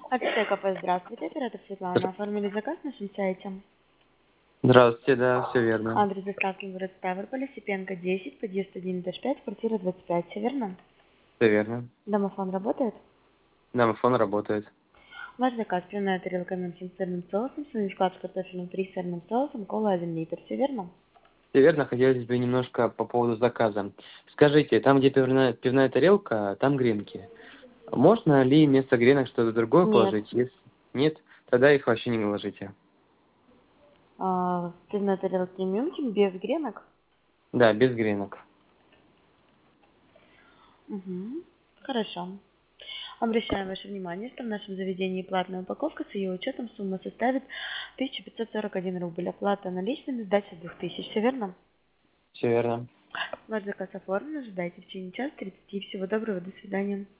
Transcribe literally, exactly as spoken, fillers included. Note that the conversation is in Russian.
АТТ здравствуйте, оператор Светлана. Оформили заказ на нашем сайте. Здравствуйте, да, все верно. Адрес доставки город Ставрополь, Осипенко десять, подъезд один пять, квартира двадцать пять, все верно? Все верно. Домофон работает? Домофон работает. Ваш заказ: пивная тарелка мягким сырным соусом, сэндвич-клад с картофелем фри с сырным соусом, кола один литр, все верно? Все верно, хотелось бы немножко по поводу заказа. Скажите, там, где пивная, пивная тарелка, там гренки. Можно ли вместо гренок что-то другое Нет. положить? Если нет, тогда их вообще не ложите. А, пивная тарелка мюнхен без гренок? Да, без гренок. Угу. Хорошо. Обращаем ваше внимание, что в нашем заведении платная упаковка с ее учетом сумма составит тысяча пятьсот сорок один рубль. Оплата наличными, сдача двух тысяч. Все верно? Все верно. Ваш заказ оформлен. Ожидайте в течение часа тридцати. Всего доброго. До свидания.